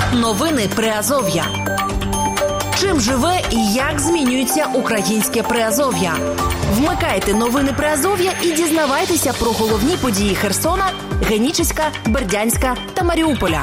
Новини Приазов'я. Чим живе і як змінюється українське Приазов'я? Вмикайте новини Приазов'я і дізнавайтеся про головні події Херсона, Генічеська, Бердянська та Маріуполя.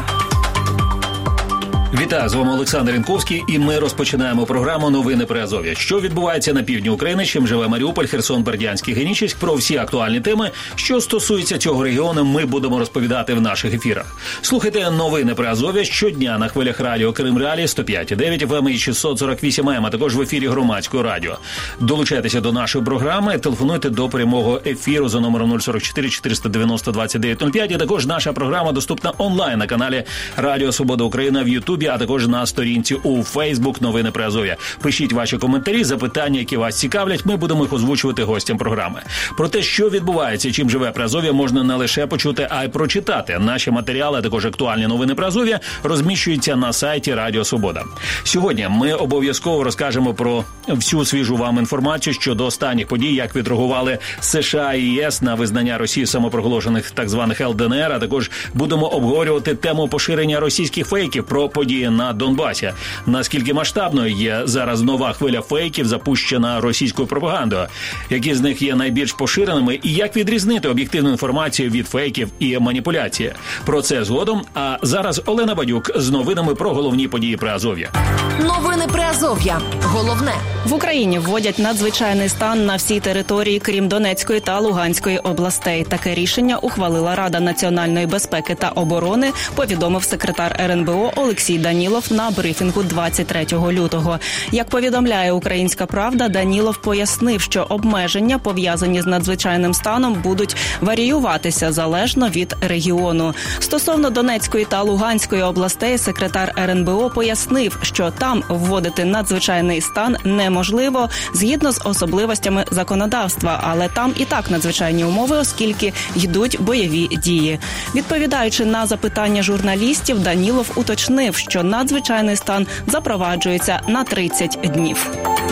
Вітаю, з вами Олександр Янковський, і ми розпочинаємо програму «Новини Приазов'я». Що відбувається на півдні України, чим живе Маріуполь, Херсон, Бердянськ і Генічеськ, про всі актуальні теми, що стосуються цього регіону, ми будемо розповідати в наших ефірах. Слухайте «Новини Приазов'я» щодня на хвилях радіо Крим Реалі 105,9 FM і 648 АМ, а також в ефірі Громадського радіо. Долучайтеся до нашої програми, телефонуйте до прямого ефіру за номером 044 490 2905, і також наша програма доступна онлайн на каналі Радіо Свобода Україна в Ютубі, а також на сторінці у Фейсбук «Новини Приазов'я». Пишіть ваші коментарі, запитання, які вас цікавлять, ми будемо їх озвучувати гостям програми. Про те, що відбувається, чим живе Приазов'я, можна не лише почути, а й прочитати. Наші матеріали, а також актуальні новини Приазов'я, розміщуються на сайті Радіо Свобода. Сьогодні ми обов'язково розкажемо про всю свіжу вам інформацію щодо останніх подій, як відреагували США і ЄС на визнання Росії самопроголошених так званих ЛДНР, а також будемо обговорювати тему поширення російських фейків про події на Донбасі. Наскільки масштабною є зараз нова хвиля фейків, запущена російською пропагандою? Які з них є найбільш поширеними і як відрізнити об'єктивну інформацію від фейків і маніпуляції? Про це згодом, а зараз Олена Бадюк з новинами про головні події Приазов'я. Новини Приазов'я. Головне. В Україні вводять надзвичайний стан на всій території, крім Донецької та Луганської областей. Таке рішення ухвалила Рада національної безпеки та оборони, повідомив секретар РНБО Олексій Данілов на брифінгу 23 лютого. Як повідомляє «Українська правда», Данілов пояснив, що обмеження, пов'язані з надзвичайним станом, будуть варіюватися залежно від регіону. Стосовно Донецької та Луганської областей, секретар РНБО пояснив, що там вводити надзвичайний стан неможливо згідно з особливостями законодавства, але там і так надзвичайні умови, оскільки йдуть бойові дії. Відповідаючи на запитання журналістів, Данілов уточнив, що надзвичайний стан запроваджується на 30 днів.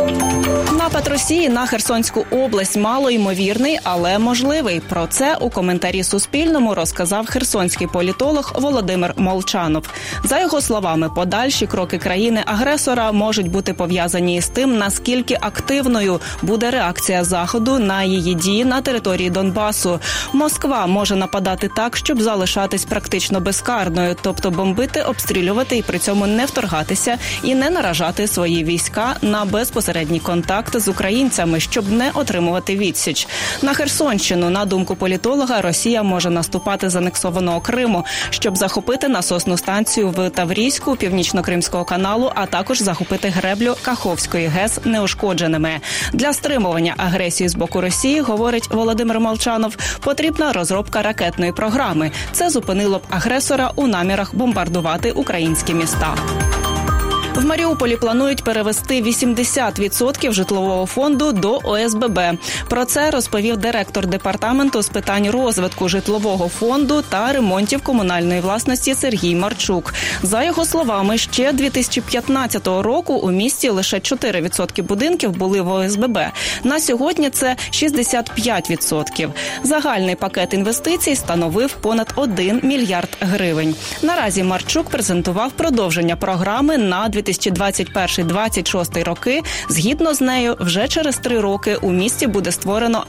Напад Росії на Херсонську область малоймовірний, але можливий. Про це у коментарі Суспільному розказав херсонський політолог Володимир Молчанов. За його словами, подальші кроки країни-агресора можуть бути пов'язані із тим, наскільки активною буде реакція Заходу на її дії на території Донбасу. Москва може нападати так, щоб залишатись практично безкарною, тобто бомбити, обстрілювати і при цьому не вторгатися і не наражати свої війська на безпосередній контакт з українцями, щоб не отримувати відсіч. На Херсонщину, на думку політолога, Росія може наступати з анексованого Криму, щоб захопити насосну станцію в Таврійську, Північно-Кримського каналу, а також захопити греблю Каховської ГЕС неушкодженими. Для стримування агресії з боку Росії, говорить Володимир Молчанов, потрібна розробка ракетної програми. Це зупинило б агресора у намірах бомбардувати українські міста. В Маріуполі планують перевести 80% житлового фонду до ОСББ. Про це розповів директор департаменту з питань розвитку житлового фонду та ремонтів комунальної власності Сергій Марчук. За його словами, ще 2015 року у місті лише 4% будинків були в ОСББ. На сьогодні це 65%. Загальний пакет інвестицій становив понад 1 мільярд гривень. Наразі Марчук презентував продовження програми на 2021-2026 роки. Згідно з нею, вже через 3 роки у місті буде створено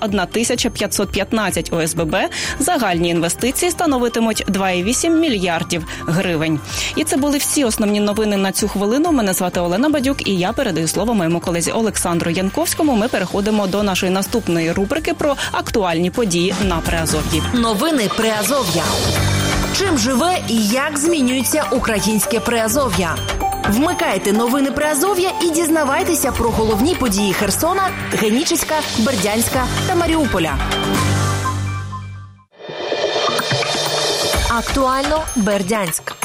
1515 ОСББ. Загальні інвестиції становитимуть 2,8 мільярдів гривень. І це були всі основні новини на цю хвилину. Мене звати Олена Бадюк, і я передаю слово моєму колезі Олександру Янковському. Ми переходимо до нашої наступної рубрики про актуальні події на Приазов'ї. Новини Приазов'я. Чим живе і як змінюється українське Приазов'я? Вмикайте новини Приазов'я і дізнавайтеся про головні події Херсона, Генічеська, Бердянська та Маріуполя. Актуально Бердянськ.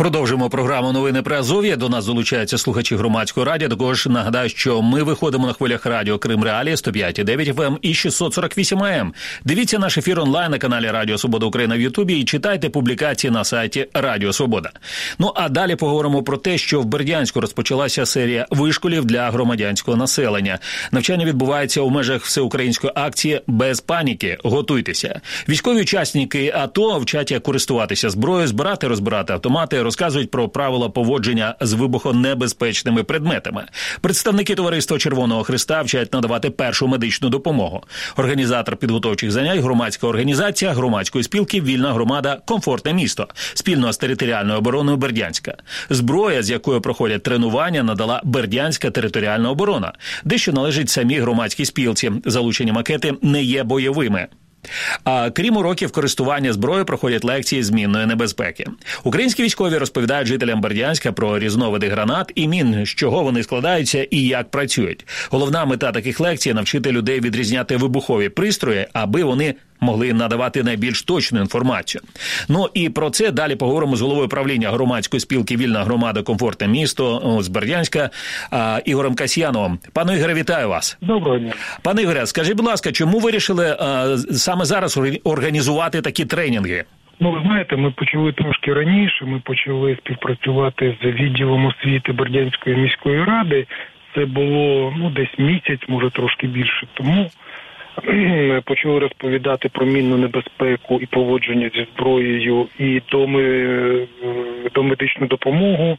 Продовжуємо програму «Новини Приазов'я». До нас долучаються слухачі громадського радіо. Також нагадаю, що ми виходимо на хвилях радіо Крим Реалії 105,9 FM і 648 AM. Дивіться наш ефір онлайн на каналі Радіо Свобода Україна в Ютубі і читайте публікації на сайті Радіо Свобода. Ну а далі поговоримо про те, що в Бердянську розпочалася серія вишколів для громадянського населення. Навчання відбувається у межах всеукраїнської акції «Без паніки. Готуйтеся». Військові учасники АТО вчать, як користуватися зброєю, збирати, розбирати автомати, розказують про правила поводження з вибухонебезпечними предметами. Представники Товариства Червоного Хреста вчать надавати першу медичну допомогу. Організатор підготовчих занять – громадська організація громадської спілки «Вільна громада. Комфортне місто» спільно з територіальною обороною Бердянська. Зброя, з якою проходять тренування, надала Бердянська територіальна оборона, дещо належить самій громадській спілці. Залучені макети не є бойовими. А крім уроків користування зброєю, проходять лекції змінної небезпеки. Українські військові розповідають жителям Бердянська про різновиди гранат і мін, з чого вони складаються і як працюють. Головна мета таких лекцій – навчити людей відрізняти вибухові пристрої, аби вони могли надавати найбільш точну інформацію. Ну і про це далі поговоримо з головою правління громадської спілки «Вільна громада. Комфортне місто» з Бердянська Ігорем Касьяновим. Пане Ігоре, вітаю вас. Доброго дня. Пане Ігоре, скажіть, будь ласка, чому вирішили саме зараз організувати такі тренінги? Ну, ви знаєте, ми почали трошки раніше, ми почали співпрацювати з відділом освіти Бердянської міської ради. Це було, десь місяць, може трошки більше тому. Почали розповідати про мінну небезпеку і поводження зі зброєю і до медичну допомогу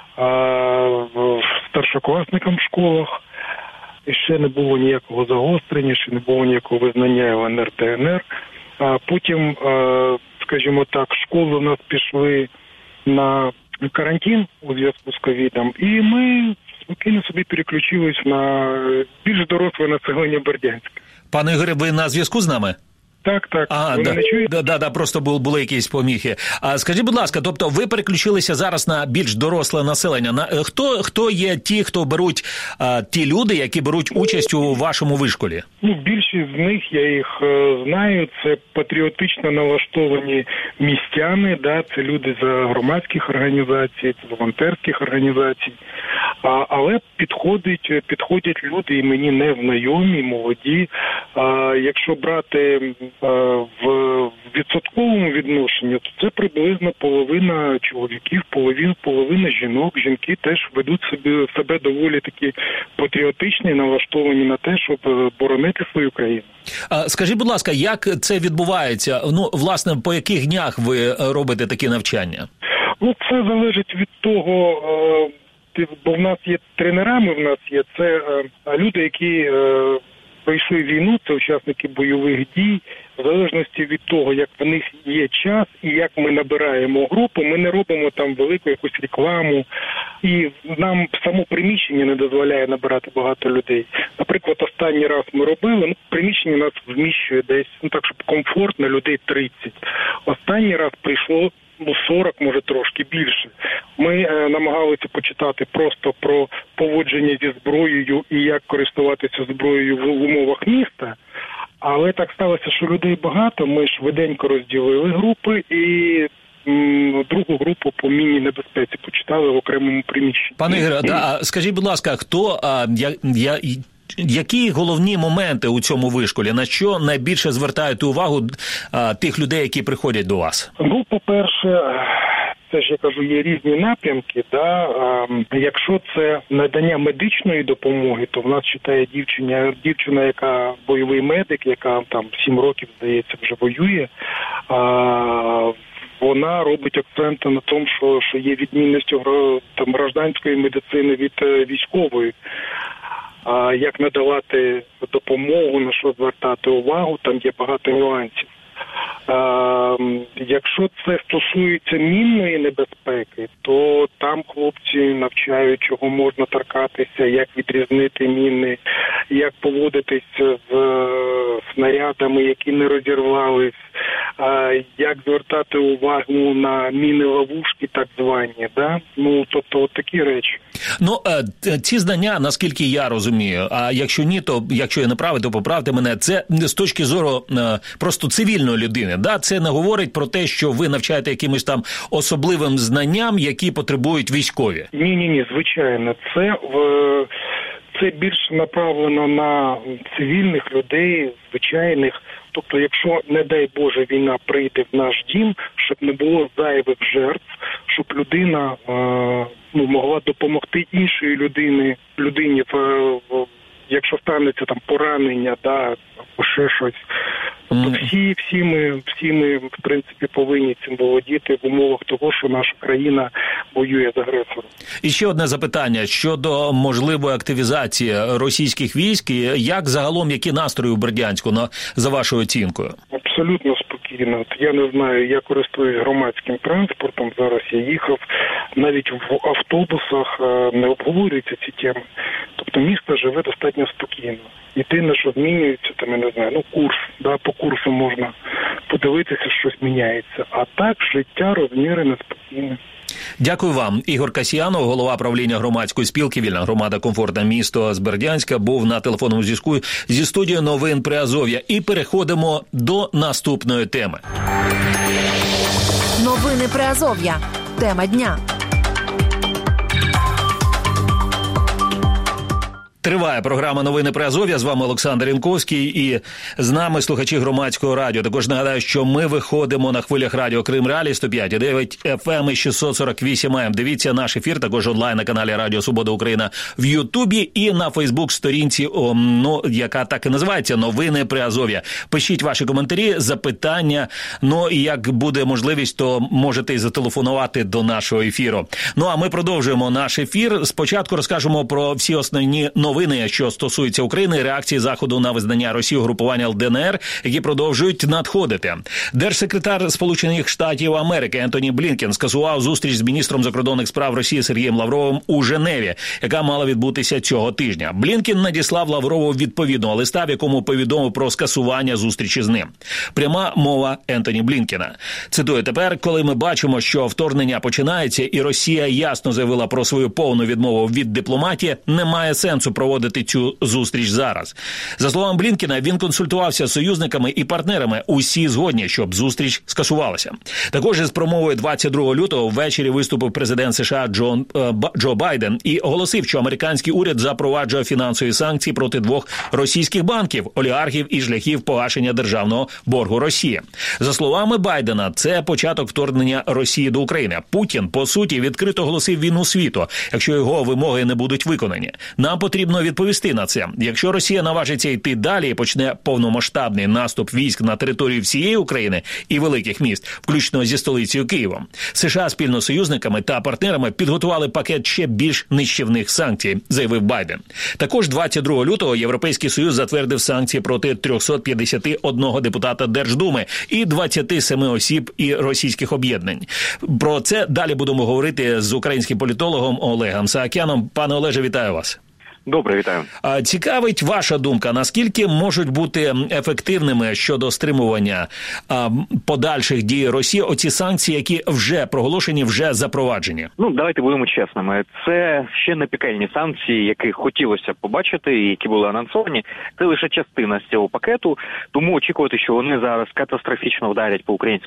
старшокласникам в школах. І ще не було ніякого загострення, ще не було ніякого визнання ЛНР та ДНР. А потім, скажімо так, школи у нас пішли на карантин у зв'язку з ковідом, і ми спокійно собі переключились на більш доросле населення Бердянська. Пане Ігоре, ви на зв'язку з нами? Так. Ви не чуєте? Да, просто були якісь поміхи. А скажіть, будь ласка, тобто ви переключилися зараз на більш доросле населення. Хто є ті, беруть, ті люди, які беруть участь у вашому вишколі? Більшість з них, я їх знаю, це патріотично налаштовані містяни, це люди з громадських організацій, з волонтерських організацій. Але підходять люди і мені незнайомі, молоді. Якщо брати в відсотковому відношенні, то це приблизно половина чоловіків, половина жінок. Жінки теж ведуть себе доволі такі патріотичні, налаштовані на те, щоб боронити свою країну. Скажіть, будь ласка, як це відбувається? Власне, по яких днях ви робите такі навчання? Це залежить від того, бо в нас є тренерами, це люди, які пройшли війну, це учасники бойових дій. В залежності від того, як в них є час і як ми набираємо групу, ми не робимо там велику якусь рекламу. І нам само приміщення не дозволяє набирати багато людей. Наприклад, останній раз ми робили, приміщення нас вміщує десь, так, щоб комфортно, людей 30. Останній раз прийшло 40, може трошки більше. Ми намагалися почитати просто про поводження зі зброєю і як користуватися зброєю в умовах міста. Але так сталося, що людей багато, ми швиденько розділили групи і другу групу по мінній небезпеці почитали в окремому приміщенні. Пане Ігоре, скажіть, будь ласка, які головні моменти у цьому вишколі? На що найбільше звертаєте увагу тих людей, які приходять до вас? По-перше, це ж, я кажу, є різні напрямки. Якщо це надання медичної допомоги, то в нас читає дівчина, яка бойовий медик, яка там 7 років, здається, вже воює. Вона робить акценти на тому, що є відмінність гражданської медицини від військової. Як надавати допомогу, на що звертати увагу, там є багато нюансів. Якщо це стосується мінної небезпеки, то там хлопці навчають, чого можна торкатися, як відрізнити міни, як поводитися з снарядами, які не розірвались, як звертати увагу на міни-ловушки так звані, да? Ну, тобто, от такі речі. Ну, ці знання, наскільки я розумію, а якщо ні, то, якщо я не правий, то поправте мене, це з точки зору просто цивільної людини, да? Це не говорить про те, що ви навчаєте якимось там особливим знанням, які потребують військові. Ні, звичайно. Це більш направлено на цивільних людей, звичайних. Тобто, якщо, не дай Боже, війна прийде в наш дім, щоб не було зайвих жертв, щоб людина могла допомогти іншій людині, якщо станеться там поранення, да, або ще щось. Тобто всі ми, в принципі, повинні цим володіти в умовах того, що наша країна воює з агресором. І ще одне запитання щодо можливої активізації російських військ. Як загалом, які настрої у Бердянську, за вашою оцінкою? Абсолютно спокійно. Я не знаю, я користуюсь громадським транспортом, зараз я їхав, навіть в автобусах не обговорюються ці теми. Тобто місто живе достатньо спокійно. Єдине, що змінюється, там, я не знаю, курс, да, по курсу можна подивитися, щось міняється. А так, життя розмірене, спокійне. Дякую вам. Ігор Касьянов, голова правління громадської спілки «Вільна громада. Комфортне місто» з Бердянська, був на телефонному зв'язку зі студією новин Приазов'я. І переходимо до наступної теми. Новини Приазов'я. Тема дня. Триває програма «Новини Приазов'я». З вами Олександр Янковський і з нами слухачі громадського радіо. Також нагадаю, що ми виходимо на хвилях радіо Крим Реалі 105,9 FM і 648 AM. Дивіться наш ефір також онлайн на каналі Радіо Свобода Україна в Ютубі і на Фейсбук-сторінці, яка так і називається «Новини Приазов'я». Пишіть ваші коментарі, запитання, і як буде можливість, то можете і зателефонувати до нашого ефіру. А ми продовжуємо наш ефір. Спочатку розкажемо про всі основні новини, що стосуються України, реакції Заходу на визнання Росії угрупування ЛДНР, які продовжують надходити. Держсекретар Сполучених Штатів Америки Ентоні Блінкен скасував зустріч з міністром закордонних справ Росії Сергієм Лавровим у Женеві, яка мала відбутися цього тижня. Блінкен надіслав Лаврову відповідного листа, в якому повідомив про скасування зустрічі з ним. Пряма мова Ентоні Блінкена. Цитую: «Тепер, коли ми бачимо, що вторгнення починається і Росія ясно заявила про свою повну відмову від дипломатії, немає сенсу проводити цю зустріч зараз». За словами Блінкена, він консультувався з союзниками і партнерами. Усі згодні, щоб зустріч скасувалася. Також із промовою 22 лютого ввечері виступив президент США Джо Байден і оголосив, що американський уряд запроваджує фінансові санкції проти двох російських банків, олігархів і шляхів погашення державного боргу Росії. За словами Байдена, це початок вторгнення Росії до України. Путін, по суті, відкрито оголосив війну світу, якщо його вимоги не будуть виконані. Нам потрібно відповісти на це. Якщо Росія наважиться йти далі і почне повномасштабний наступ військ на територію всієї України і великих міст, включно зі столицею Києвом, США спільно з союзниками та партнерами підготували пакет ще більш нищівних санкцій, заявив Байден. Також 22 лютого Європейський Союз затвердив санкції проти 351 депутата Держдуми і 27 осіб і російських об'єднань. Про це далі будемо говорити з українським політологом Олегом Саакяном. Пане Олеже, вітаю вас. Добре, вітаю. Цікавить ваша думка, наскільки можуть бути ефективними щодо стримування подальших дій Росії оці санкції, які вже проголошені, вже запроваджені? Давайте будемо чесними. Це ще не пекельні санкції, які хотілося б побачити і які були анонсовані. Це лише частина з цього пакету, тому очікувати, що вони зараз катастрофічно вдарять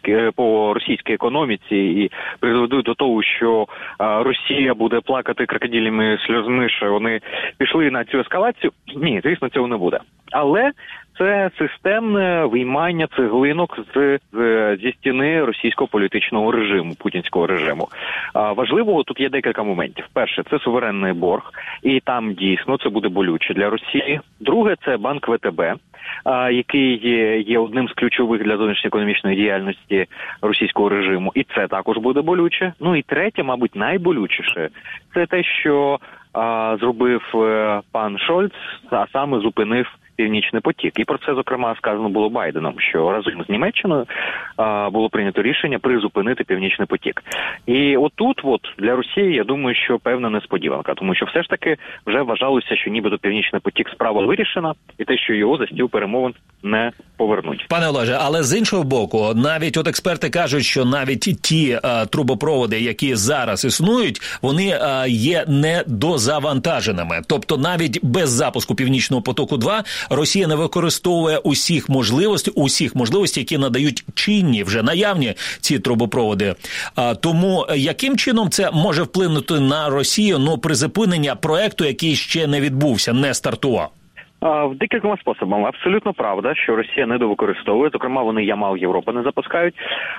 по російській економіці і приведуть до того, що Росія буде плакати крокодилями сльозми, що вони пішли на цю ескалацію. Ні, звісно, цього не буде. Але це системне виймання цеглинок зі стіни російського політичного режиму, путінського режиму. Важливо, тут є декілька моментів. Перше, це суверенний борг, і там дійсно це буде болюче для Росії. Друге, це банк ВТБ, який є одним з ключових для зовнішньоекономічної діяльності російського режиму, і це також буде болюче. І третє, мабуть, найболючіше, це те, що зробив пан Шольц, а саме зупинив Північний потік. І про це, зокрема, сказано було Байденом, що разом з Німеччиною було прийнято рішення призупинити Північний потік. І отут для Росії, я думаю, що певна несподіванка, тому що все ж таки вже вважалося, що нібито Північний потік справа вирішена, і те, що його за стіл перемовин не повернуть. Пане Олеже, але з іншого боку, навіть експерти кажуть, що навіть ті трубопроводи, які зараз існують, вони є недозавантаженими. Тобто навіть без запуску Північного потоку-2 Росія не використовує усіх можливостей, які надають чинні, вже наявні ці трубопроводи. Тому яким чином це може вплинути на Росію, призупинення проекту, який ще не відбувся, не стартував? В декількома способами. Абсолютно правда, що Росія недовикористовує. Зокрема, вони Ямал Європа не запускають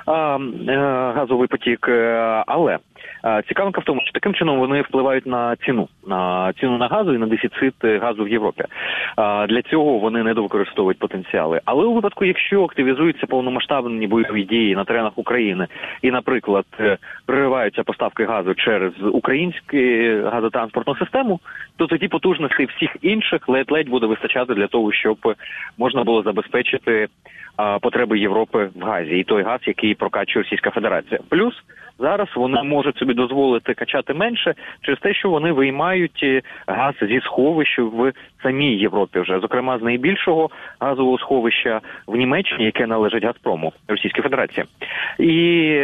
газовий потік. Але цікавинка в тому, що таким чином вони впливають на ціну на газу і на дефіцит газу в Європі. Для цього вони недовикористовують потенціали. Але у випадку, якщо активізуються повномасштабні бойові дії на теренах України і, наприклад, перериваються поставки газу через українську газотранспортну систему, то тоді потужностей всіх інших ледь-ледь буде вистачати для того, щоб можна було забезпечити потреби Європи в газі. І той газ, який прокачує Російська Федерація. Плюс зараз вони можуть собі дозволити качати менше через те, що вони виймають газ зі сховищ в самій Європі вже. Зокрема, з найбільшого газового сховища в Німеччині, яке належить Газпрому, Російській Федерації. І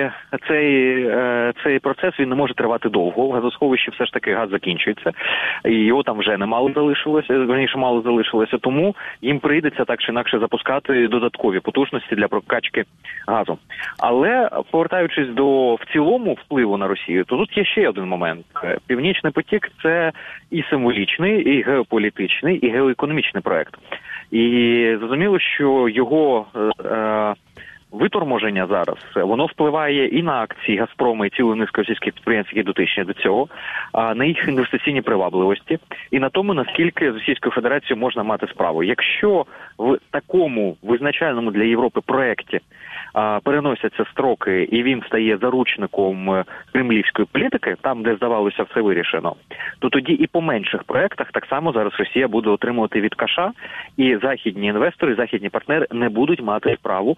цей процес, він не може тривати довго. В газосховищі все ж таки газ закінчується. І його там вже мало залишилося. Тому їм прийдеться так чи інакше запускати додаткові потужності для прокачки газу. Але, повертаючись до в цілому впливу на Росію, то тут є ще один момент. Північний потік – це і символічний, і геополітичний, і геоекономічний проект. І зрозуміло, що його виторможення зараз, воно впливає і на акції Газпрому, і цілої низки російських підприємств, які дотичні до цього, на їх інвестиційні привабливості, і на тому, наскільки з Російською Федерацією можна мати справу. Якщо в такому визначальному для Європи проєкті переносяться строки, і він стає заручником кремлівської політики, там, де, здавалося, все вирішено, то тоді і по менших проєктах так само зараз Росія буде отримувати від каша, і західні інвестори, західні партнери не будуть мати справу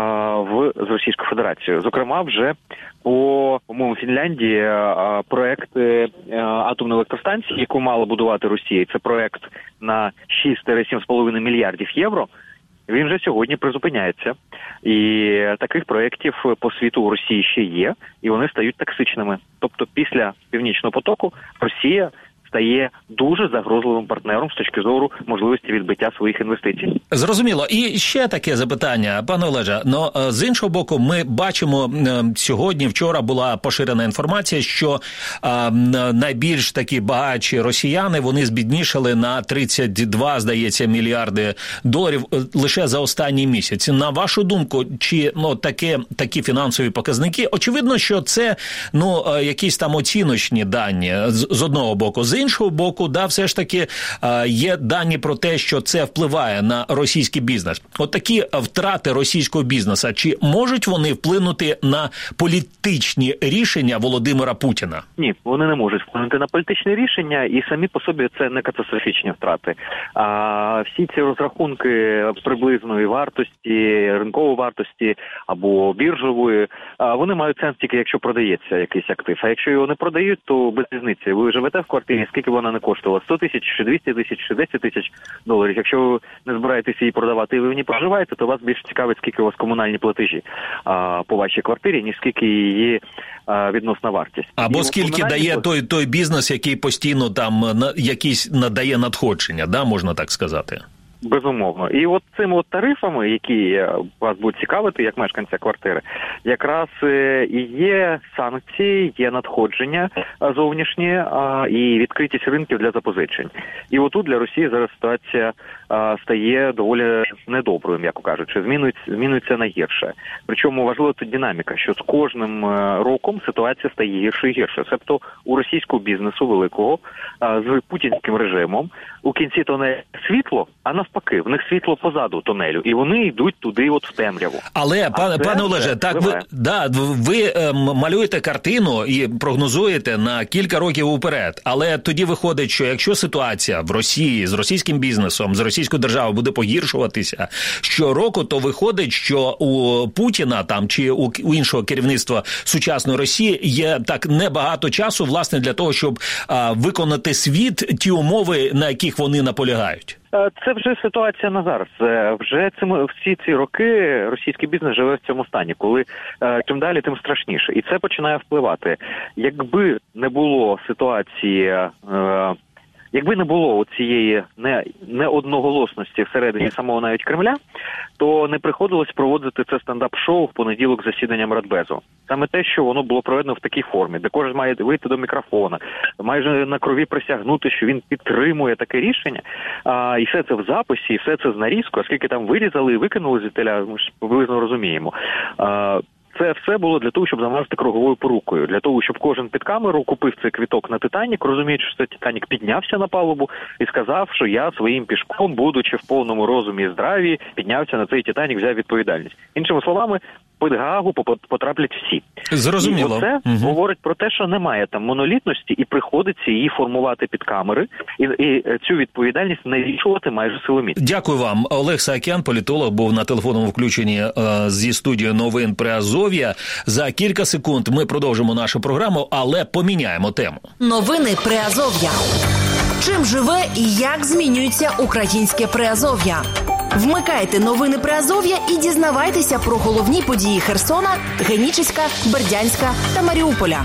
з Російською Федерацією. Зокрема, вже по-моєму, Фінляндії проєкт атомної електростанції, яку мала будувати Росія, це проєкт на 6-7,5 мільярдів євро, він вже сьогодні призупиняється. І таких проєктів по світу у Росії ще є, і вони стають токсичними. Тобто після Північного потоку Росія стає дуже загрозливим партнером з точки зору можливості відбиття своїх інвестицій. Зрозуміло. І ще таке запитання, пане Олеже. З іншого боку, ми бачимо, сьогодні, вчора була поширена інформація, що найбільш такі багатші росіяни, вони збіднішали на 32, здається, мільярди доларів лише за останній місяць. На вашу думку, чи такі фінансові показники? Очевидно, що це якісь там оціночні дані з одного боку. З іншого боку, все ж таки є дані про те, що це впливає на російський бізнес. Такі втрати російського бізнесу, чи можуть вони вплинути на політичні рішення Володимира Путіна? Ні, вони не можуть вплинути на політичні рішення, і самі по собі це не катастрофічні втрати. Всі ці розрахунки приблизної вартості, ринкової вартості або біржової, вони мають сенс тільки, якщо продається якийсь актив. А якщо його не продають, то без різниці. Ви живете в квартирі, скільки вона не коштувала? 100 тисяч, чи 200 тисяч, чи 10 тисяч доларів. Якщо ви не збираєтеся її продавати і ви в ній проживаєте, то вас більше цікавить, скільки у вас комунальні платежі по вашій квартирі, ніж скільки її відносна вартість. Або скільки дає той бізнес, який постійно там якісь надає надходження, можна так сказати? Безумовно. І цими тарифами, які вас будуть цікавити, як мешканця квартири, якраз і є санкції, є надходження зовнішні і відкритість ринків для запозичень. І отут для Росії зараз ситуація стає доволі недоброю, м'яко кажучи, змінюється на гірше. Причому важлива тут динаміка, що з кожним роком ситуація стає гірше і гірше. Тобто у російського бізнесу великого з путінським режимом у кінці то не світло, а навпаки навпаки, в них світло позаду тунелю, і вони йдуть туди от в темряву. Але, пане Олеже, так ви малюєте картину і прогнозуєте на кілька років уперед, але тоді виходить, що якщо ситуація в Росії з російським бізнесом, з російською державою буде погіршуватися щороку, то виходить, що у Путіна там чи у іншого керівництва сучасної Росії є так небагато часу, власне, для того, щоб виконати світ ті умови, на яких вони наполягають. Це вже ситуація на зараз. Вже всі ці роки російський бізнес живе в цьому стані, коли чим далі, тим страшніше. І це починає впливати. Якби не було ситуації, якби не було цієї неодноголосності всередині самого навіть Кремля, то не приходилось проводити це стендап-шоу в понеділок з засіданням Радбезу. Саме те, що воно було проведено в такій формі, де кожен має вийти до мікрофона, майже на крові присягнути, що він підтримує таке рішення, і все це в записі, і все це з нарізкою, оскільки там вирізали і викинули звідтіля, ми ж приблизно розуміємо. Це все було для того, щоб замазати круговою порукою. Для того, щоб кожен під камеру купив цей квиток на «Титанік», розуміючи, що «Титанік» піднявся на палубу і сказав, що я своїм пішком, будучи в повному розумі і здраві, піднявся на цей «Титанік», взяв відповідальність. Іншими словами, під Гаагу потраплять всі. Зрозуміло. І оце говорить про те, що немає там монолітності і приходиться її формувати під камери і цю відповідальність навішувати майже силоміць. Дякую вам. Олег Саакян, політолог, був на телефонному включенні зі студією новин Приазов'я. За кілька секунд ми продовжимо нашу програму, але поміняємо тему. Новини Приазов'я. Чим живе і як змінюється українське Приазов'я? Вмикайте новини Приазов'я і дізнавайтеся про головні події Херсона, Генічеська, Бердянська та Маріуполя.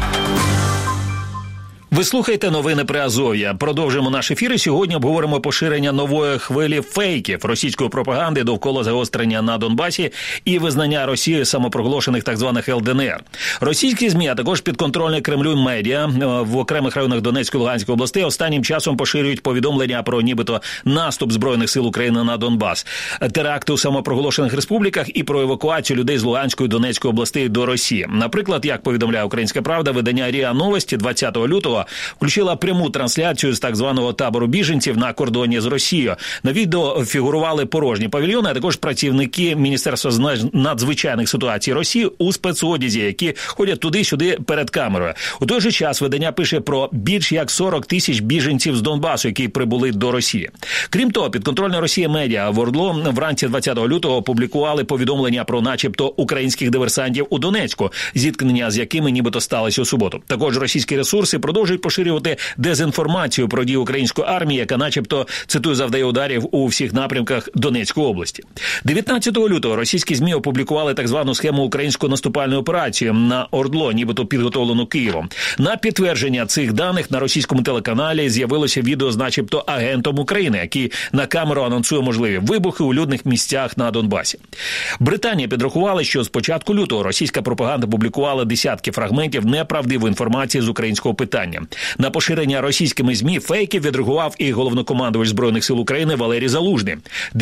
Ви слухаєте новини Приазов'я. Продовжуємо наш ефір і сьогодні обговоримо поширення нової хвилі фейків російської пропаганди довкола загострення на Донбасі і визнання Росією самопроголошених так званих ЛДНР. Російські ЗМІ, а також підконтрольні Кремлю медіа в окремих районах Донецької і Луганської областей останнім часом поширюють повідомлення про нібито наступ Збройних сил України на Донбас, теракти у самопроголошених республіках і про евакуацію людей з Луганської і Донецької областей до Росії. Наприклад, як повідомляє «Українська правда», видання РІА Новості 20 лютого включила пряму трансляцію з так званого табору біженців на кордоні з Росією. На відео фігурували порожні павільйони, а також працівники Міністерства з надзвичайних ситуацій Росії у спецодязі, які ходять туди-сюди перед камерою. У той же час видання пише про більш як 40 тисяч біженців з Донбасу, які прибули до Росії. Крім того, підконтрольна Росія медіа в ОРДЛО вранці 20 лютого опублікували повідомлення про начебто українських диверсантів у Донецьку, зіткнення з якими нібито сталося у суботу. Також російські ресурси продовжують поширювати дезінформацію про дію української армії, яка начебто, цитую, завдає ударів у всіх напрямках Донецької області. 19 лютого російські ЗМІ опублікували так звану схему української наступальної операції на ОРДЛО, нібито підготовлену Києвом. На підтвердження цих даних на російському телеканалі з'явилося відео з начебто агентом України, який на камеру анонсує можливі вибухи у людних місцях на Донбасі. Британія підрахувала, що з початку лютого російська пропаганда публікувала десятки фрагментів неправдивої інформації з українського питання. На поширення російськими ЗМІ фейків відреагував і головнокомандувач Збройних сил України Валерій Залужний.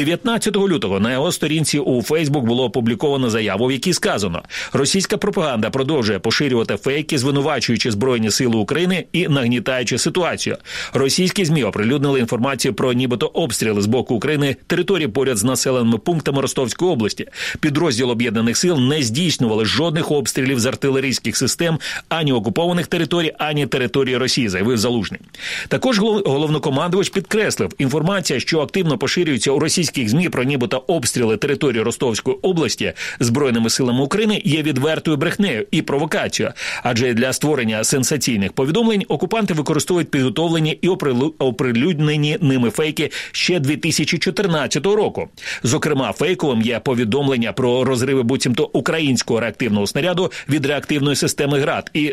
19 лютого на його сторінці у Фейсбук було опубліковано заяву, в якій сказано: російська пропаганда продовжує поширювати фейки, звинувачуючи Збройні сили України і нагнітаючи ситуацію. Російські ЗМІ оприлюднили інформацію про нібито обстріли з боку України території поряд з населеними пунктами Ростовської області. Підрозділ Об'єднаних сил не здійснювали жодних обстрілів з артилерійських систем ані окупованих територій, ані території Росії, заявив Залужний. Також головнокомандувач підкреслив, інформація, що активно поширюється у російських ЗМІ про нібито обстріли території Ростовської області Збройними силами України, є відвертою брехнею і провокацією. Адже для створення сенсаційних повідомлень окупанти використовують підготовлені і оприлюднені ними фейки ще 2014 року. Зокрема, фейковим є повідомлення про розриви буцімто українського реактивного снаряду від реактивної системи ГРАД і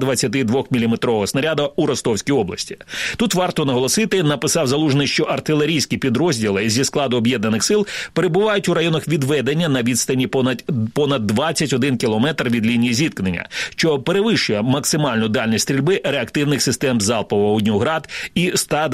122-мм снаряда у Ростовській області. Тут варто наголосити, написав Залужний, що артилерійські підрозділи зі складу Об'єднаних сил перебувають у районах відведення на відстані понад 21 кілометр від лінії зіткнення, що перевищує максимальну дальність стрільби реактивних систем залпового вогню ГРАД і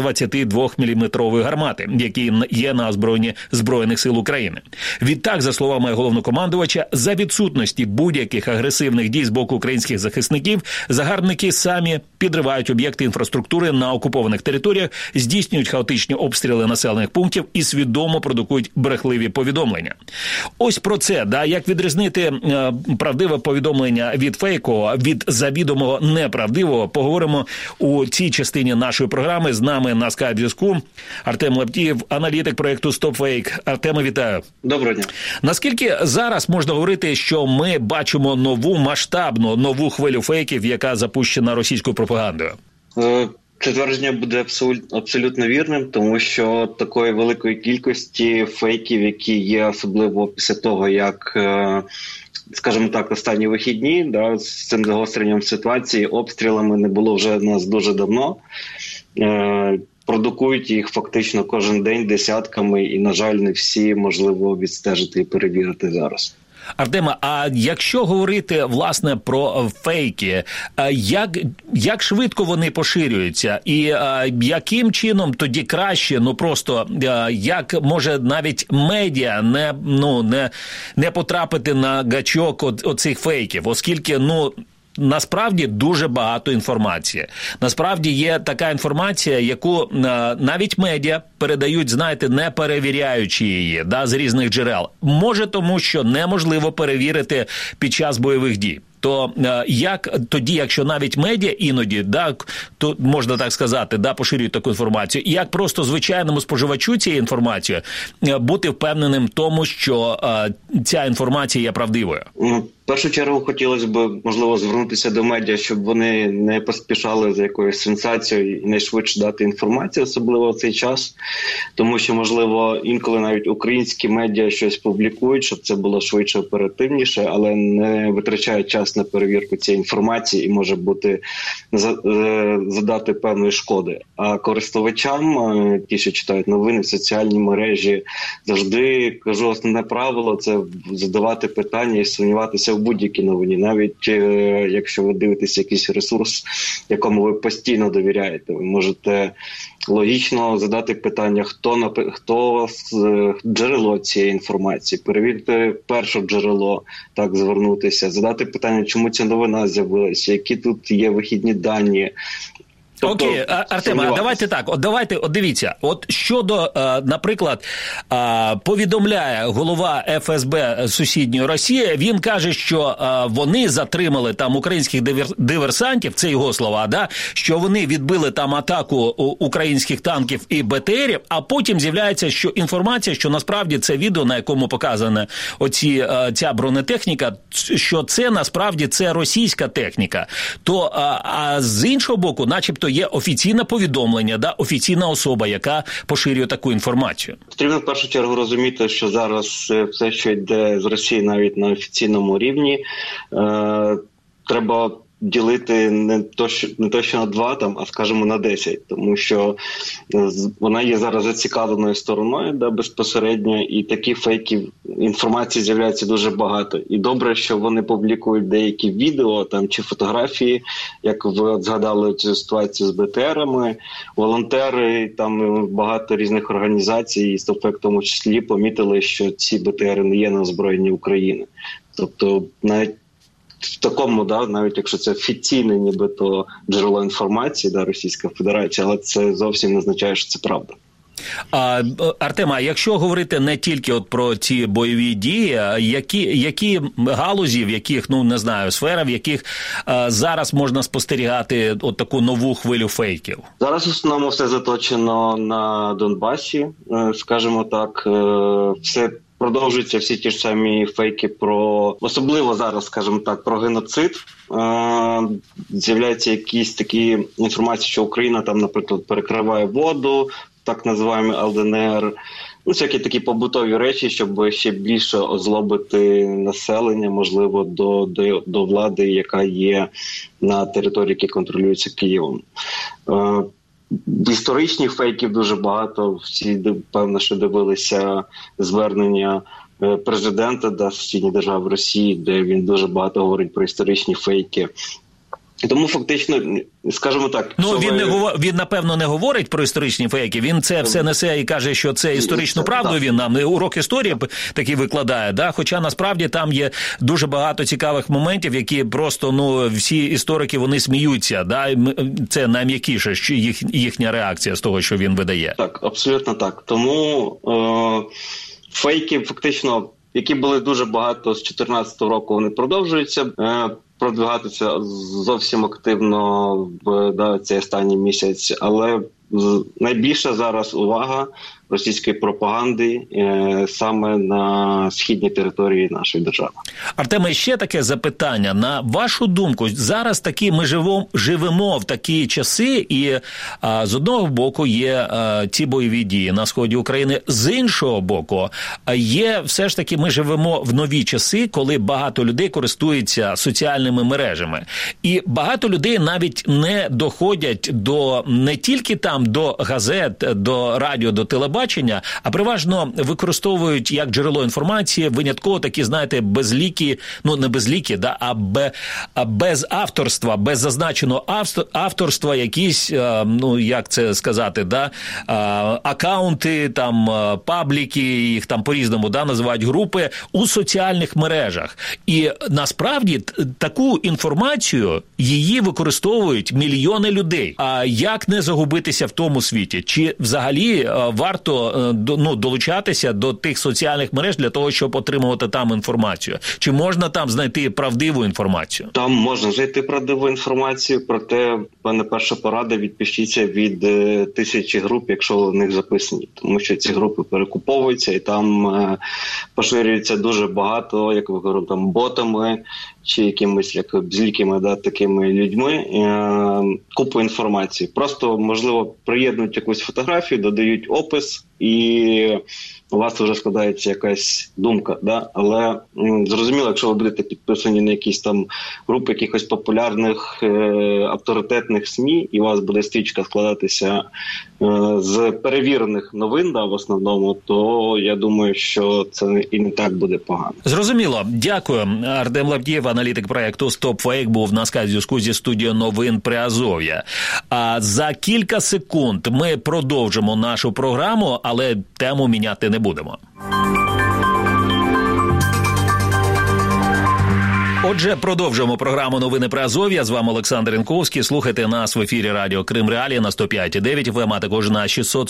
122-мм гармати, які є на озброєнні Збройних сил України. Відтак, за словами головнокомандувача, за відсутності будь-яких агресивних дій з боку українських захисників, загарбники самі підривають об'єкти інфраструктури на окупованих територіях, здійснюють хаотичні обстріли населених пунктів і свідомо продукують брехливі повідомлення. Ось про це, як відрізнити правдиве повідомлення від фейкового, від завідомого неправдивого, поговоримо у цій частині нашої програми. З нами на скайп-зв'язку Артем Лаптієв, аналітик проєкту StopFake. Артеме, вітаю. Доброго дня. Наскільки зараз можна говорити, що ми бачимо нову масштабну, нову хвилю фейків, яка запущена російською пропагандою? Це твердження буде абсолютно вірним, тому що такої великої кількості фейків, які є особливо після того, як, скажімо так, останні вихідні, з цим загостренням ситуації, обстрілами не було вже в нас дуже давно. Продукують їх фактично кожен день десятками, і, на жаль, не всі можливо відстежити і перевірити зараз. Артема, а якщо говорити, власне, про фейки, як швидко вони поширюються? І яким чином тоді краще, як може навіть медіа не потрапити на гачок оцих фейків? Оскільки, насправді дуже багато інформації. Насправді є така інформація, яку навіть медіа передають, не перевіряючи її, з різних джерел. Може тому, що неможливо перевірити під час бойових дій. То як тоді, якщо навіть медіа іноді, то можна так сказати, поширюють таку інформацію, і як просто звичайному споживачу цієї інформації бути впевненим в тому, що ця інформація є правдивою? В першу чергу хотілося б, можливо, звернутися до медіа, щоб вони не поспішали за якоюсь сенсацією і найшвидше дати інформацію, особливо в цей час. Тому що, можливо, інколи навіть українські медіа щось публікують, щоб це було швидше, оперативніше, але не витрачають час на перевірку цієї інформації і може бути задати певної шкоди. А користувачам, ті, що читають новини в соціальній мережі, завжди, кажу, основне правило – це задавати питання і сумніватися в будь-якій новині. Навіть якщо ви дивитесь якийсь ресурс, якому ви постійно довіряєте, ви можете логічно задати питання, хто джерело цієї інформації, перевірити перше джерело, так звернутися, задати питання, чому ця новина з'явилася, які тут є вихідні дані. Окей, Артема, давайте так, дивіться, щодо, наприклад, повідомляє голова ФСБ сусідньої Росії, він каже, що вони затримали там українських диверсантів, це його слова, що вони відбили там атаку українських танків і БТРів, а потім з'являється інформація, що насправді це відео, на якому показана ця бронетехніка, що це насправді це російська техніка. То, а з іншого боку, начебто є офіційне повідомлення, офіційна особа, яка поширює таку інформацію. Потрібно в першу чергу розуміти, що зараз все, що йде з Росії навіть на офіційному рівні, треба ділити не то, що на 2, а, скажімо, на 10. Тому що вона є зараз зацікавленою стороною, безпосередньо, і таких фейків інформації з'являється дуже багато. І добре, що вони публікують деякі відео чи фотографії, як ви згадали цю ситуацію з БТРами. Волонтери, там багато різних організацій, і StopFake в тому числі, помітили, що ці БТРи не є на озброєнні України. Тобто, навіть в такому, навіть якщо це офіційне нібито джерело інформації, Російська Федерація, але це зовсім не означає, що це правда. Артема, якщо говорити не тільки про ці бойові дії, які галузі, в яких, сфера, в яких зараз можна спостерігати таку нову хвилю фейків? Зараз в основному все заточено на Донбасі, скажімо так, все продовжуються всі ті ж самі фейки особливо зараз, скажімо так, про геноцид. З'являються якісь такі інформації, що Україна там, наприклад, перекриває воду, так називаємо ЛДНР. Всякі такі побутові речі, щоб ще більше озлобити населення, можливо, до влади, яка є на території, які контролюються Києвом. Історичних фейків дуже багато. Всі, певно, що дивилися звернення президента сусідньої держави Росії, де він дуже багато говорить про історичні фейки. Тому фактично, скажімо так... Він, напевно, не говорить про історичні фейки, він це все несе і каже, що це історичну правду, він нам урок історії такий викладає, да? Хоча насправді там є дуже багато цікавих моментів, які просто, всі історики, вони сміються, да? Це найм'якіше, їхня реакція з того, що він видає. Так, абсолютно так. Тому фейки, фактично, які були дуже багато з 2014 року, вони продовжуються продвигатися зовсім активно в цей останній місяць, але найбільша зараз увага російської пропаганди саме на східній території нашої держави. Артеме, ще таке запитання. На вашу думку, зараз таки ми живемо в такі часи, і з одного боку є ці бойові дії на сході України, з іншого боку є все ж таки ми живемо в нові часи, коли багато людей користуються соціальними мережами. І багато людей навіть не доходять до не тільки там до газет, до радіо, до телебачення, а переважно використовують як джерело інформації винятково такі, знаєте, безлікі, не безлікі, да, а без авторства, без зазначеного авторства якісь, як це сказати, да, акаунти, там, пабліки, їх там по-різному, да, називають групи у соціальних мережах. І насправді таку інформацію її використовують мільйони людей. А як не загубитися в тому світі? Чи взагалі варто долучатися до тих соціальних мереж для того, щоб отримувати там інформацію? Чи можна там знайти правдиву інформацію? Там можна знайти правдиву інформацію, проте, пане, перша порада, відпишіться від 1000 груп, якщо в них записані. Тому що ці групи перекуповуються і там поширюється дуже багато, як ви говорите, там ботами чи якимись як безлікими, да, такими людьми, купу інформації. Просто, можливо, приєднують якусь фотографію, додають опис, і у вас вже складається якась думка, да? Але зрозуміло, якщо ви будете підписані на якісь там групи якихось популярних, авторитетних СМІ, і у вас буде стрічка складатися з перевірених новин, да, в основному, то я думаю, що це і не так буде погано. Зрозуміло. Дякую. Артем Лавдієв, аналітик проєкту «Стоп-фейк», був на зв'язку зі студією новин Приазов'я. А за кілька секунд ми продовжимо нашу програму, але тему міняти не будемо. Отже, продовжуємо програму «Новини Приазов'я». З вами Олександр Інковський. Слухайте нас в ефірі радіо Крим Реалії на 105,9 ФМ, а також на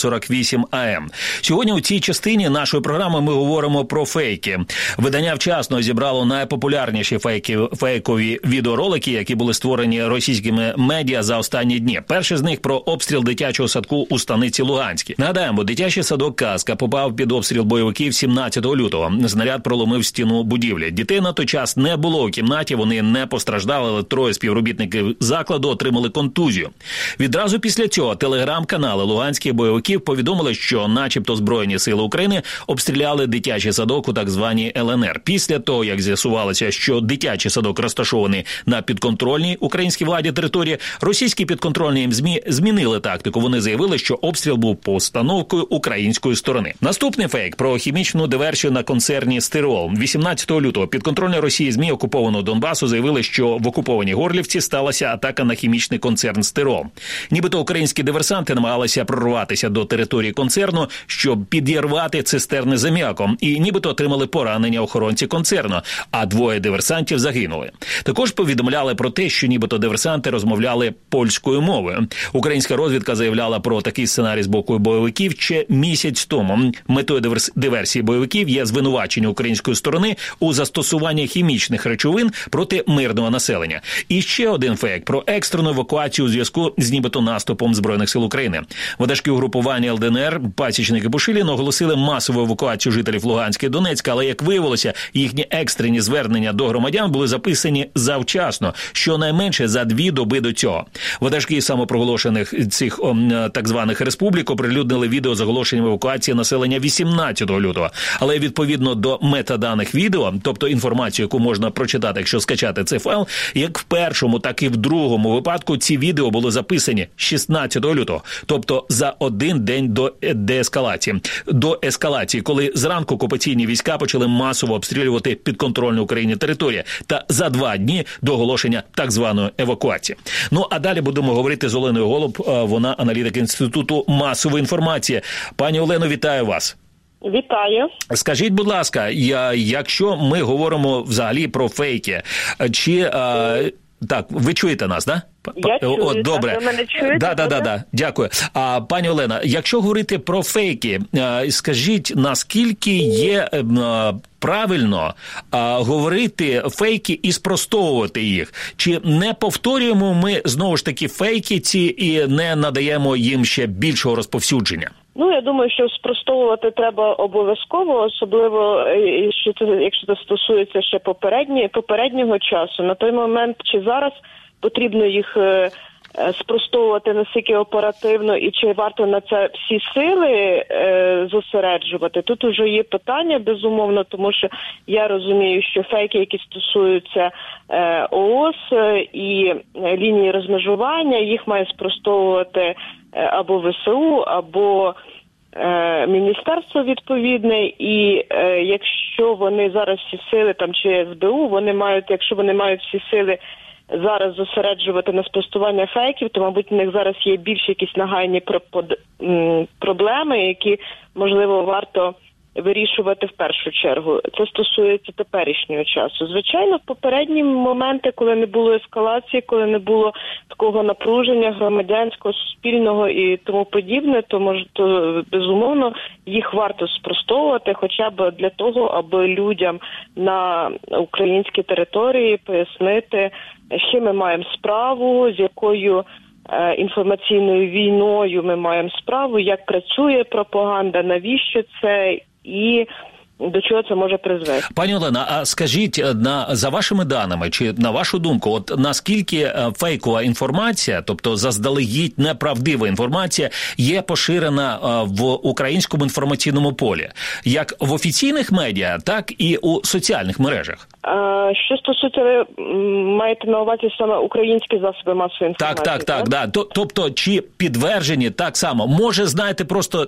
648 АМ. Сьогодні у цій частині нашої програми ми говоримо про фейки. Видання «Вчасно» зібрало найпопулярніші фейкові відеоролики, які були створені російськими медіа за останні дні. Перший з них про обстріл дитячого садку у станиці Луганській. Нагадаємо, дитячий садок «Казка» попав під обстріл бойовиків 17 лютого. Снаряд проломив стіну будівлі. Дітей на той час не було у кімнаті, вони не постраждали, але 3 співробітників закладу отримали контузію. Відразу після цього телеграм-канали луганських бойовиків повідомили, що начебто Збройні сили України обстріляли дитячий садок у так званій ЛНР. Після того, як з'ясувалося, що дитячий садок розташований на підконтрольній українській владі території, російські підконтрольні їм ЗМІ змінили тактику. Вони заявили, що обстріл був постановкою української сторони. Наступний фейк про хімічну диверсію на концерні «Стирол». 18 лютого підконтрольні Росії ЗМІ окупованого Донбасу заявили, що в окупованій Горлівці сталася атака на хімічний концерн «Стирол». Нібито українські диверсанти намагалися прорватися до території концерну, щоб підірвати цистерни з аміаком, і нібито отримали поранення охоронці концерну, а 2 диверсантів загинули. Також повідомляли про те, що нібито диверсанти розмовляли польською мовою. Українська розвідка заявляла про такий сценарій з боку бойовиків ще місяць тому. Метою диверсії бойовиків є звинувачення української сторони у застосуванні хімічних речовин проти мирного населення. І ще один фейк про екстрену евакуацію у зв'язку з нібито наступом Збройних сил України. Ватажки угрупування ЛДНР, пасічники Бушилін оголосили масову евакуацію жителів Луганська і Донецька, але, як виявилося, їхні екстрені звернення до громадян були записані завчасно, щонайменше за 2 доби до цього. Ватажки самопроголошених цих так званих республік оприлюднили відео з оголошенням евакуації населення 18 лютого. Але відповідно до метаданих відео, тобто інформацію, яку можна прочитати сказати, якщо скачати цей файл, як в першому, так і в другому випадку ці відео були записані 16 лютого, тобто за один день до ескалації, коли зранку окупаційні війська почали масово обстрілювати підконтрольну Україні територію, та за 2 дні до оголошення так званої евакуації. Ну, а далі будемо говорити з Оленою Голуб, вона аналітик Інституту масової інформації. Пані Олено, вітаю вас. Вітаю. Скажіть, будь ласка, якщо ми говоримо взагалі про фейки, чи... Так, ви чуєте нас, да? Я чую. Добре. Ви мене чуєте? Да. Дякую. Пані Олена, якщо говорити про фейки, скажіть, наскільки є правильно говорити фейки і спростовувати їх? Чи не повторюємо ми знову ж таки фейки ці і не надаємо їм ще більшого розповсюдження? Ну, я думаю, що спростовувати треба обов'язково, особливо, якщо це стосується ще попереднього часу. На той момент, чи зараз потрібно їх спростовувати настільки оперативно і чи варто на це всі сили зосереджувати. Тут уже є питання, безумовно, тому що я розумію, що фейки, які стосуються ООС і лінії розмежування, їх має спростовувати або ВСУ, або міністерство відповідне, і якщо вони зараз всі сили, там, чи СБУ, якщо вони мають всі сили зараз зосереджувати на спростування фейків, то, мабуть, у них зараз є більш якісь нагальні проблеми, які, можливо, варто вирішувати в першу чергу. Це стосується теперішнього часу. Звичайно, в попередні моменти, коли не було ескалації, коли не було такого напруження громадянського, суспільного і тому подібне, то безумовно їх варто спростовувати, хоча б для того, аби людям на українській території пояснити, з чим ми маємо справу, з якою інформаційною війною ми маємо справу, як працює пропаганда, навіщо це і до чого це може призвести. Пані Олена, а скажіть, за вашими даними, чи на вашу думку, от наскільки фейкова інформація, тобто заздалегідь неправдива інформація, є поширена в українському інформаційному полі? Як в офіційних медіа, так і у соціальних мережах? Що стосується, ви маєте на увазі саме українські засоби масової інформації? Так. Да. Тобто, чи підтверджені так само? Може, знаєте, просто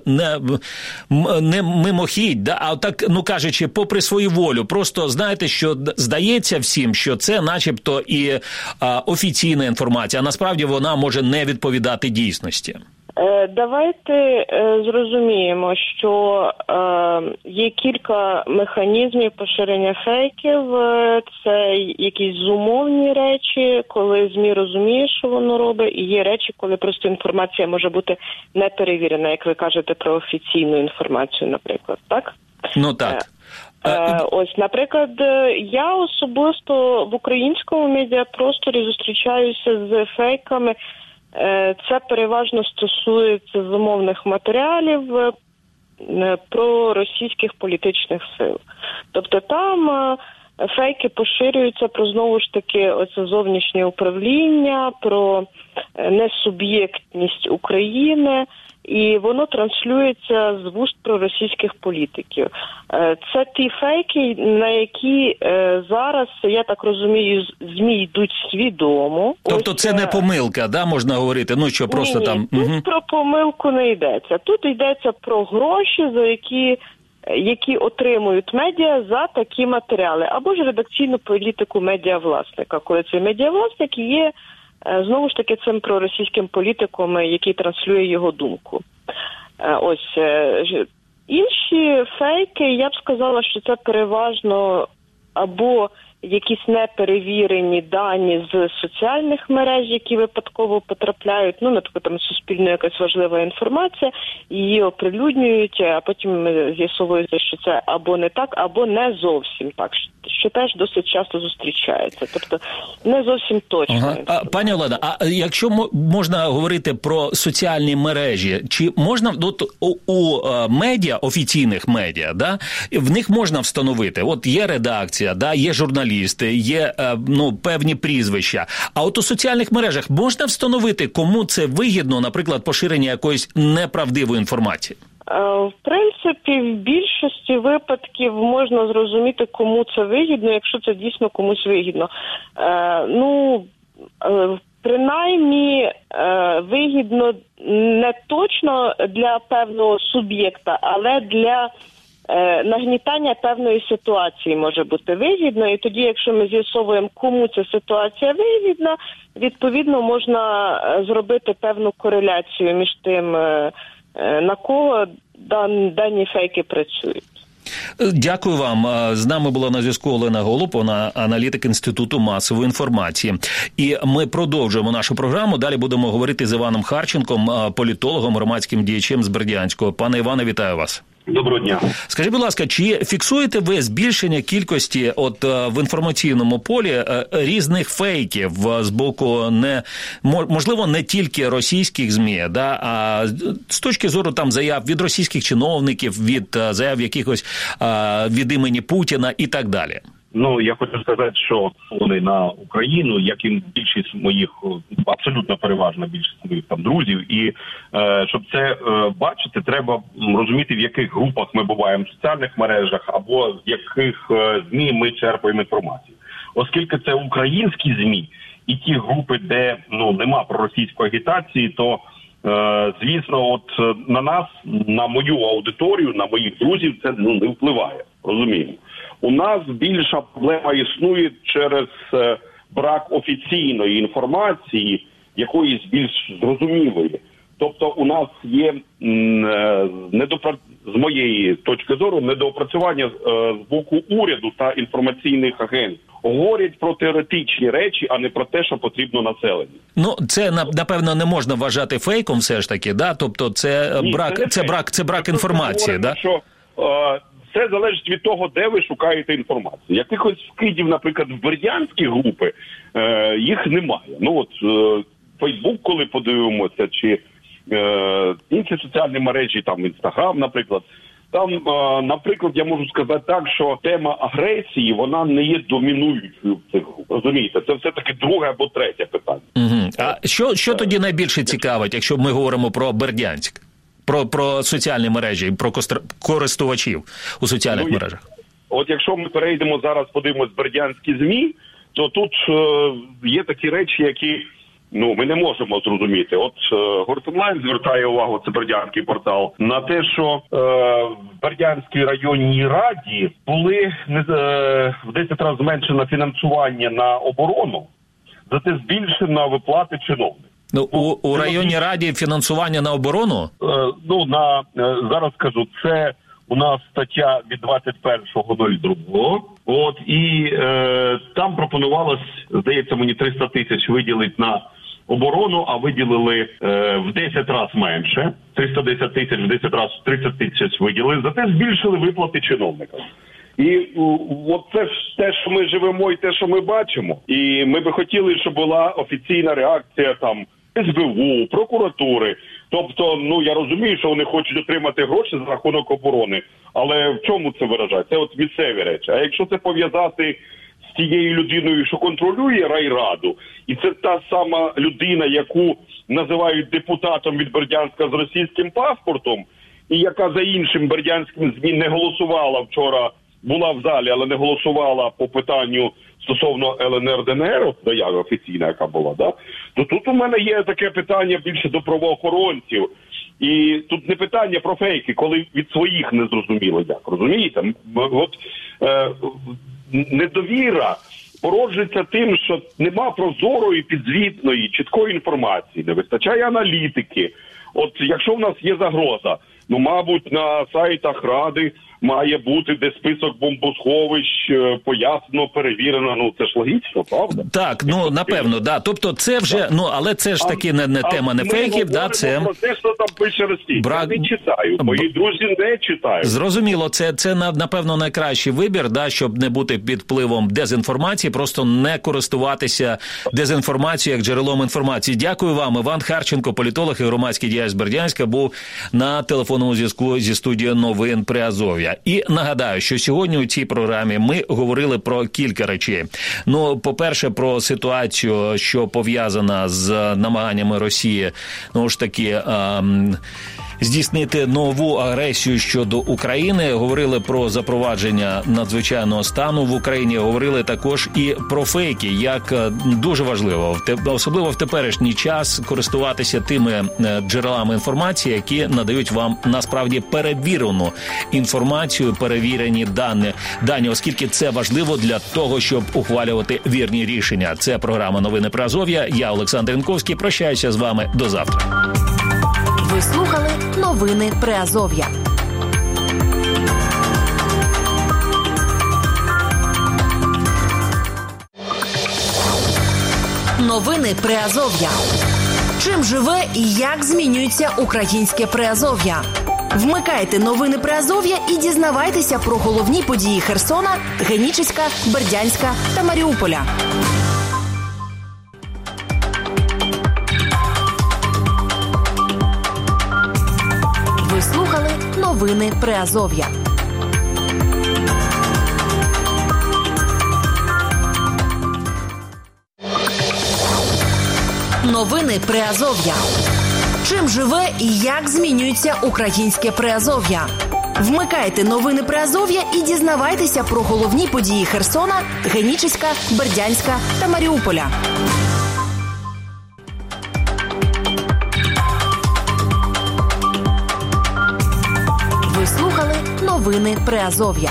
не мимохідь, да? А так, ну кажучи, попри свою волю, просто знаєте, що здається всім, що це начебто і офіційна інформація, а насправді вона може не відповідати дійсності. Давайте зрозуміємо, що є кілька механізмів поширення фейків. Це якісь зумовні речі, коли ЗМІ розуміє, що воно робить, і є речі, коли просто інформація може бути не перевірена, як ви кажете про офіційну інформацію, наприклад, так? Ну так. Ось, наприклад, я особисто в українському медіапросторі зустрічаюся з фейками. Це переважно стосується замовних матеріалів про російських політичних сил. Тобто там фейки поширюються про, знову ж таки, оце зовнішнє управління, про несуб'єктність України, і воно транслюється з вуст проросійських політиків. Це ті фейки, на які зараз, я так розумію, ЗМІ йдуть свідомо. Тобто це не помилка, да, можна говорити? Ну, що просто ні, там... Тут про помилку не йдеться. Тут йдеться про гроші, за які отримують медіа за такі матеріали. Або ж редакційну політику медіавласника, коли цей медіавласник є, знову ж таки, цим проросійським політиком, який транслює його думку. Ось. Інші фейки, я б сказала, що це переважно або якісь неперевірені дані з соціальних мереж, які випадково потрапляють, ну, наприклад, там суспільно якась важлива інформація, її оприлюднюють, а потім з'ясовується, що це або не так, або не зовсім так, що теж досить часто зустрічається. Тобто не зовсім точно. Ага. Пані Олена, а якщо можна говорити про соціальні мережі, чи можна у медіа, офіційних медіа, да, в них можна встановити, от є редакція, да, є журналісти, є певні прізвища, а от у соціальних мережах можна встановити, кому це вигідно, наприклад, поширення якоїсь неправдивої інформації? В принципі, в більшості випадків можна зрозуміти, кому це вигідно, якщо це дійсно комусь вигідно. Принаймні, вигідно не точно для певного суб'єкта, але для нагнітання певної ситуації може бути вигідно. І тоді, якщо ми з'ясовуємо, кому ця ситуація вигідна, відповідно можна зробити певну кореляцію між тим, на кого дані фейки працюють. Дякую вам. З нами була на зв'язку Олена Голуб, вона аналітик Інституту масової інформації. І ми продовжуємо нашу програму. Далі будемо говорити з Іваном Харченком, політологом, громадським діячем з Бердянського. Пане Іване, вітаю вас. Доброго дня. Скажіть, будь ласка, чи фіксуєте ви збільшення кількості в інформаційному полі різних фейків з боку можливо не тільки російських ЗМІ, а з точки зору там заяв від російських чиновників, від заяв якихось від імені Путіна і так далі? Я хочу сказати, що вони на Україну, як і більшість моїх, абсолютно переважна більшість моїх там друзів, і щоб це бачити, треба розуміти, в яких групах ми буваємо в соціальних мережах, або з яких ЗМІ ми черпаємо інформацію. Оскільки це українські ЗМІ і ті групи, де нема проросійської агітації, то звісно, на нас, на мою аудиторію, на моїх друзів це не впливає, розуміємо. У нас більша проблема існує через брак офіційної інформації, якоїсь більш зрозумілої. Тобто у нас є, з моєї точки зору, недоопрацювання з боку уряду та інформаційних агентств. Говорять про теоретичні речі, а не про те, що потрібно населенню. Це, напевно, не можна вважати фейком все ж таки, да? Тобто це брак інформації, да? Це залежить від того, де ви шукаєте інформацію. Якихось вкидів, наприклад, в бердянські групи, їх немає. Фейсбук, коли подивимося, чи інші соціальні мережі, там Інстаграм, наприклад, там, наприклад, я можу сказати так, що тема агресії, вона не є домінуючою в цих групах. Розумієте, це все-таки друге або третє питання. Угу. А що тоді найбільше цікавить, якщо ми говоримо про Бердянськ? Про соціальні мережі, про користувачів у соціальних мережах. Якщо ми перейдемо зараз, подивимось бердянські ЗМІ, то тут є такі речі, які ми не можемо зрозуміти. Город Онлайн звертає увагу, це бердянський портал, на те, що в Бердянській районній раді були в 10 разів зменшено фінансування на оборону, зате збільшено виплати чиновників. У районній раді фінансування на оборону? Зараз скажу, це у нас стаття від 21.02. І там пропонувалось, здається, мені 300 тисяч виділити на оборону, а виділили в 10 разів менше. 310 тисяч, в 10 разів 30 тисяч виділили, зате збільшили виплати чиновникам. І це ж те, що ми живемо і те, що ми бачимо. І ми би хотіли, щоб була офіційна реакція там СБУ, прокуратури. Тобто, я розумію, що вони хочуть отримати гроші за рахунок оборони, але в чому це виражається? Це місцеві речі. А якщо це пов'язати з тією людиною, що контролює райраду, і це та сама людина, яку називають депутатом від Бердянська з російським паспортом, і яка за іншим бердянським ЗМІ не голосувала вчора, була в залі, але не голосувала по питанню стосовно ЛНР-ДНР, заява офіційна, яка була, да? То тут у мене є таке питання більше до правоохоронців. І тут не питання про фейки, коли від своїх не зрозуміло як, розумієте? Недовіра породжується тим, що нема прозорої, підзвітної, чіткої інформації, не вистачає аналітики. Якщо в нас є загроза, мабуть, на сайтах Ради має бути де список бомбосховищ, пояснено, перевірено. Це ж логічно, правда? Так, напевно, да. Тобто це вже, але це ж таки не тема не фейків, да, це про те, що там пише Росія. Я не читаю, мої друзі не читають. Зрозуміло, це напевно найкращий вибір, да, щоб не бути під впливом дезінформації, просто не користуватися дезінформацією як джерелом інформації. Дякую вам. Іван Харченко, політолог і громадський діяч з Бердянська, був на телефонному зв'язку зі студією новин Приазов'я. І нагадаю, що сьогодні у цій програмі ми говорили про кілька речей. По-перше, про ситуацію, що пов'язана з намаганнями Росії, здійснити нову агресію щодо України. Говорили про запровадження надзвичайного стану в Україні. Говорили також і про фейки, як дуже важливо, особливо в теперішній час, користуватися тими джерелами інформації, які надають вам насправді перевірену інформацію, перевірені дані, оскільки це важливо для того, щоб ухвалювати вірні рішення. Це програма «Новини Приазов'я». Я, Олександр Янковський, прощаюся з вами до завтра. Ви слухали «Новини Приазов'я». Новини Приазов'я. Чим живе і як змінюється українське Приазов'я? Вмикайте новини Приазов'я і дізнавайтеся про головні події Херсона, Генічеська, Бердянська та Маріуполя. Ви слухали новини Приазов'я. Новини Приазов'я. Чим живе і як змінюється українське Приазов'я? Вмикайте новини Приазов'я і дізнавайтеся про головні події Херсона, Генічеська, Бердянська та Маріуполя. Ви слухали новини Приазов'я.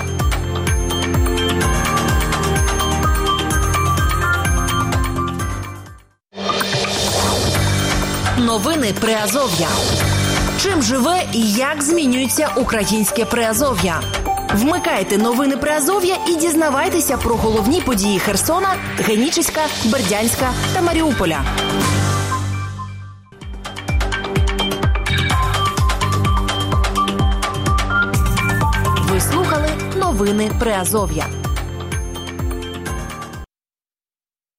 Новини Приазов'я. Чим живе і як змінюється українське Приазов'я? Вмикайте новини Приазов'я і дізнавайтеся про головні події Херсона, Генічеська, Бердянська та Маріуполя. Ви слухали новини Приазов'я.